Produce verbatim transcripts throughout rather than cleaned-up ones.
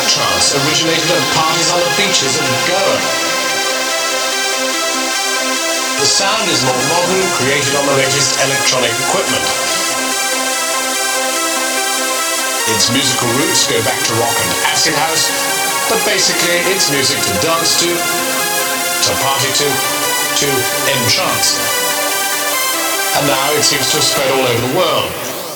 trance originated at parties on the beaches of Goa. The sound is more modern, created on the latest electronic equipment. Its musical roots go back to rock and acid house, but basically it's music to dance to, to party to, to entrance. And now it seems to have spread all over the world.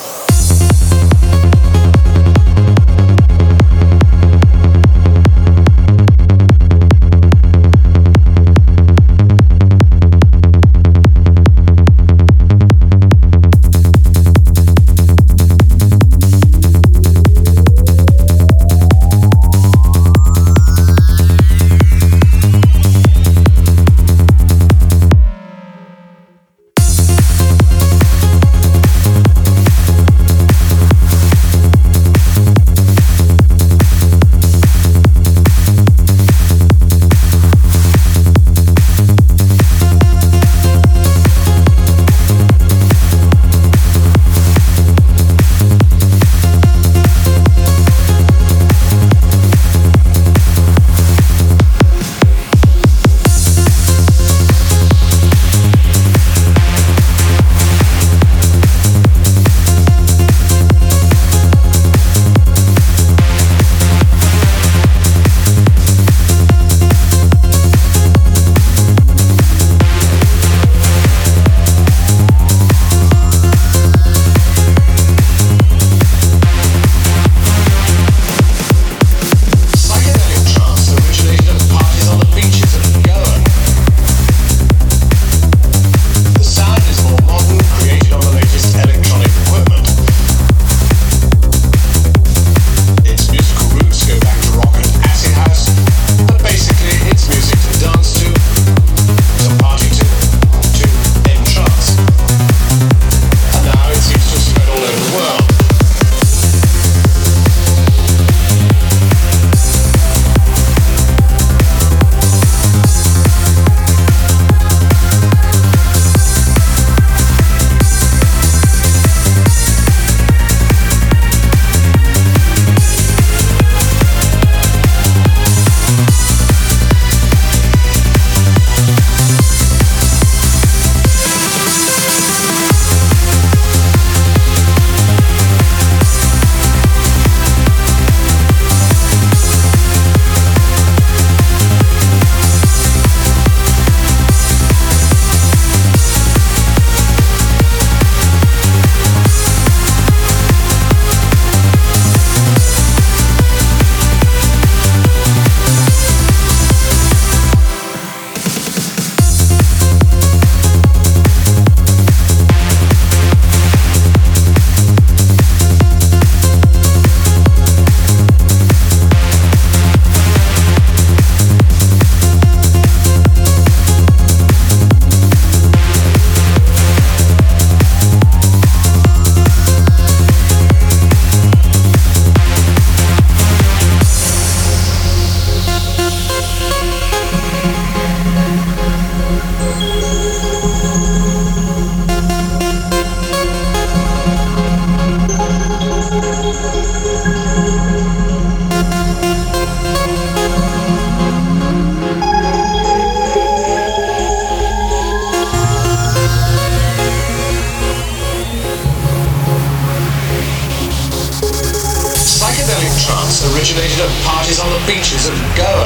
originated at parties on the beaches of Goa.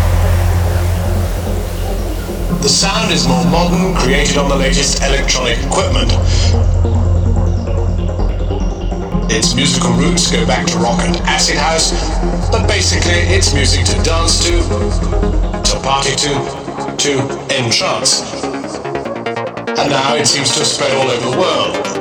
The sound is more modern, created on the latest electronic equipment. Its musical roots go back to rock and acid house, but basically it's music to dance to, to party to, to entrance. And now it seems to have spread all over the world.